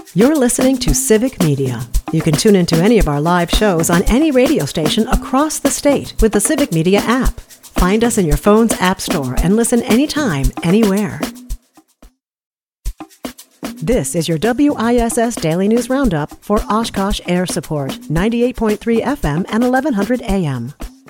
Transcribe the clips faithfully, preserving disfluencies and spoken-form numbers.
You're listening to Civic Media. You can tune into any of our live shows on any radio station across the state with the Civic Media app. Find us in your phone's app store and listen anytime, anywhere. This is your W I S S Daily News Roundup for Oshkosh Air Support, ninety-eight point three F M and eleven hundred A M.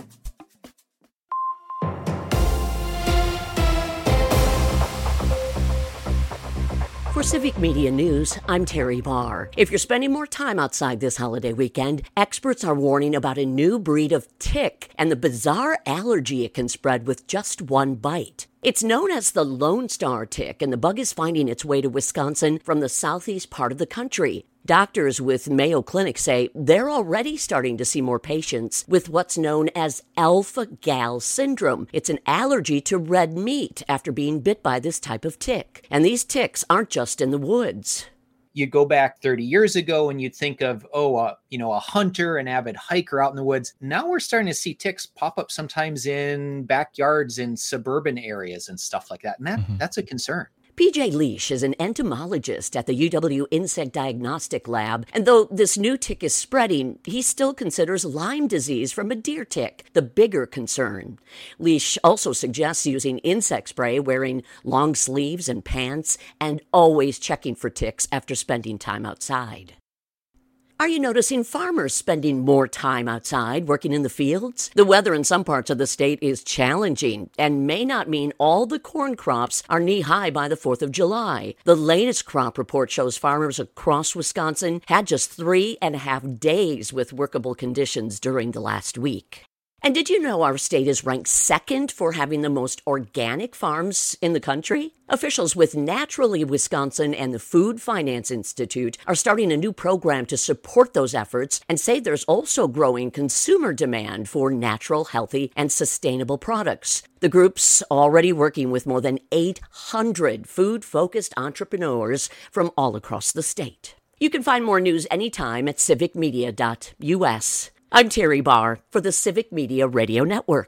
For Civic Media News, I'm Terry Barr. If you're spending more time outside this holiday weekend, experts are warning about a new breed of tick and the bizarre allergy it can spread with just one bite. It's known as the Lone Star tick, and the bug is finding its way to Wisconsin from the southeast part of the country. Doctors with Mayo Clinic say they're already starting to see more patients with what's known as alpha-gal syndrome. It's an allergy to red meat after being bit by this type of tick. And these ticks aren't just in the woods. You go back thirty years ago and you'd think of, oh, uh, you know, a hunter, an avid hiker out in the woods. Now we're starting to see ticks pop up sometimes in backyards in suburban areas and stuff like that. And that, mm-hmm. that's a concern. P J Leash is an entomologist at the U W Insect Diagnostic Lab, and though this new tick is spreading, he still considers Lyme disease from a deer tick the bigger concern. Leash also suggests using insect spray, wearing long sleeves and pants, and always checking for ticks after spending time outside. Are you noticing farmers spending more time outside working in the fields? The weather in some parts of the state is challenging and may not mean all the corn crops are knee-high by the fourth of July. The latest crop report shows farmers across Wisconsin had just three and a half days with workable conditions during the last week. And did you know our state is ranked second for having the most organic farms in the country? Officials with Naturally Wisconsin and the Food Finance Institute are starting a new program to support those efforts and say there's also growing consumer demand for natural, healthy, and sustainable products. The group's already working with more than eight hundred food-focused entrepreneurs from all across the state. You can find more news anytime at civic media dot U S. I'm Terry Barr for the Civic Media Radio Network.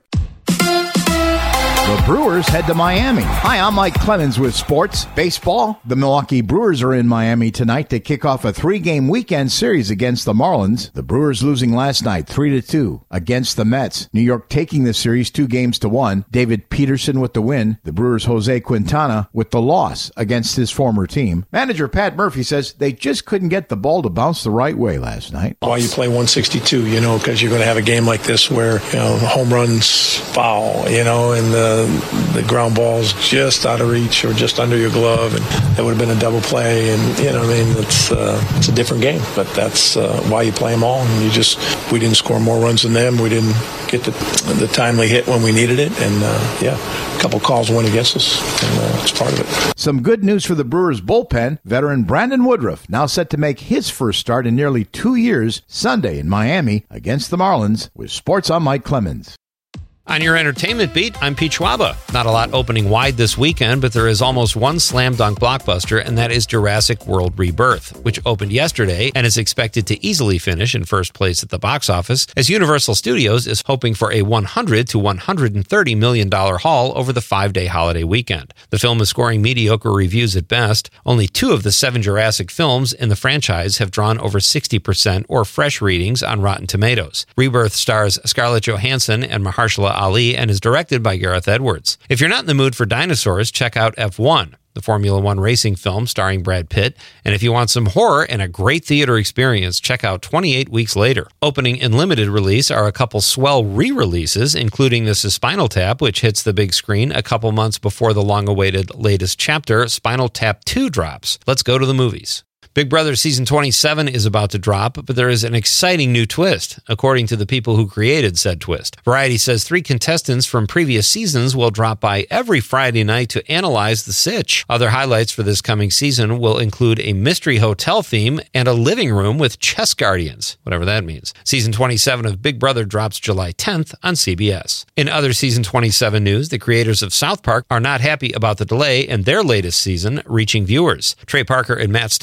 The Brewers head to Miami. Hi, I'm Mike Clemens with sports. Baseball. The Milwaukee Brewers are in Miami tonight to kick off a three-game weekend series against the Marlins. The Brewers losing last night three to two against the Mets. New York taking the series two games to one. David Peterson with the win. The Brewers' Jose Quintana with the loss against his former team. Manager Pat Murphy says they just couldn't get the ball to bounce the right way last night. Why you play one sixty-two, you know, because you're going to have a game like this where, you know, home runs foul, you know, and the the ground ball's just out of reach or just under your glove, and that would have been a double play. And you know, I mean, it's uh, it's a different game, but that's uh, why you play them all. And you just we didn't score more runs than them. We didn't get the the timely hit when we needed it, and uh, yeah, a couple calls went against us, and uh, it's part of it. Some good news for the Brewers bullpen. Veteran Brandon Woodruff now set to make his first start in nearly two years Sunday in Miami against the Marlins. With sports, I'm Mike Clemens. On your entertainment beat, I'm Pete Schwaba. Not a lot opening wide this weekend, but there is almost one slam dunk blockbuster, and that is Jurassic World Rebirth, which opened yesterday and is expected to easily finish in first place at the box office, as Universal Studios is hoping for a one hundred to one hundred thirty million dollars haul over the five-day holiday weekend. The film is scoring mediocre reviews at best. Only two of the seven Jurassic films in the franchise have drawn over sixty percent or fresh readings on Rotten Tomatoes. Rebirth stars Scarlett Johansson and Mahershala Ali and is directed by Gareth Edwards. If you're not in the mood for dinosaurs, check out F one, the Formula One racing film starring Brad Pitt. And if you want some horror and a great theater experience, check out twenty-eight Weeks Later. Opening in limited release are a couple swell re-releases, including This is Spinal Tap, which hits the big screen a couple months before the long-awaited latest chapter, Spinal Tap two, drops. Let's go to the movies. Big Brother Season twenty-seven is about to drop, but there is an exciting new twist, according to the people who created said twist. Variety says three contestants from previous seasons will drop by every Friday night to analyze the sitch. Other highlights for this coming season will include a mystery hotel theme and a living room with chess guardians, whatever that means. Season twenty-seven of Big Brother drops July tenth on C B S. In other Season twenty-seven news, the creators of South Park are not happy about the delay in their latest season reaching viewers. Trey Parker and Matt Stone are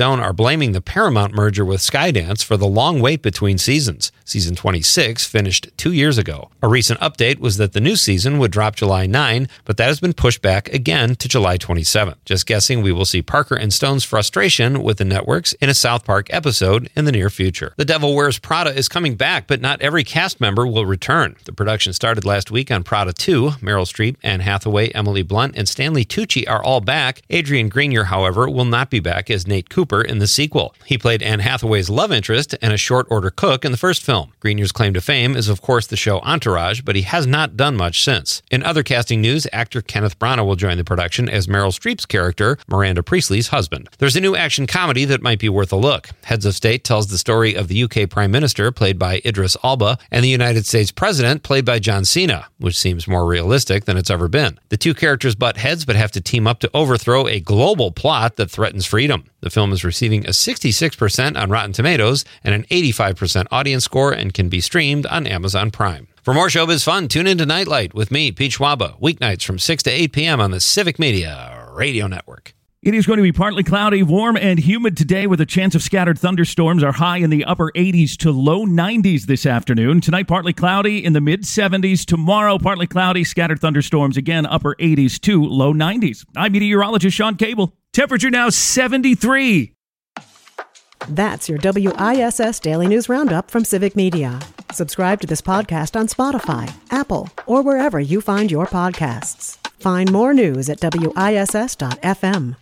blaming the Paramount merger with Skydance for the long wait between seasons. Season twenty-six finished two years ago. A recent update was that the new season would drop July ninth, but that has been pushed back again to July twenty-seventh. Just guessing we will see Parker and Stone's frustration with the networks in a South Park episode in the near future. The Devil Wears Prada is coming back, but not every cast member will return. The production started last week on Prada two. Meryl Streep, Anne Hathaway, Emily Blunt, and Stanley Tucci are all back. Adrian Grenier, however, will not be back as Nate Cooper in the sequel. He played Anne Hathaway's love interest and a short-order cook in the first film. Grenier's claim to fame is, of course, the show Entourage, but he has not done much since. In other casting news, actor Kenneth Branagh will join the production as Meryl Streep's character, Miranda Priestley's husband. There's a new action comedy that might be worth a look. Heads of State tells the story of the U K Prime Minister, played by Idris Elba, and the United States President, played by John Cena, which seems more realistic than it's ever been. The two characters butt heads but have to team up to overthrow a global plot that threatens freedom. The film is receiving a sixty-six percent on Rotten Tomatoes and an eighty-five percent audience score and can be streamed on Amazon Prime. For more showbiz fun, tune into Nightlight with me, Pete Schwaba, weeknights from six to eight p.m. on the Civic Media Radio Network. It is going to be partly cloudy, warm, and humid today with a chance of scattered thunderstorms. Our high in the upper eighties to low nineties this afternoon. Tonight, partly cloudy in the mid seventies. Tomorrow, partly cloudy, scattered thunderstorms, again, upper eighties to low nineties. I'm meteorologist Sean Cable. Temperature now seventy-three. That's your W I S S Daily News Roundup from Civic Media. Subscribe to this podcast on Spotify, Apple, or wherever you find your podcasts. Find more news at W I S S dot F M.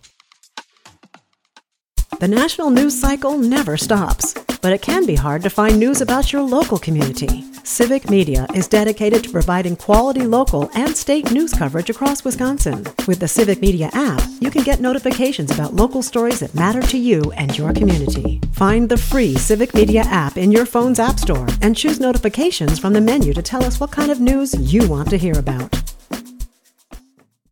The national news cycle never stops, but it can be hard to find news about your local community. Civic Media is dedicated to providing quality local and state news coverage across Wisconsin. With the Civic Media app, you can get notifications about local stories that matter to you and your community. Find the free Civic Media app in your phone's app store and choose notifications from the menu to tell us what kind of news you want to hear about.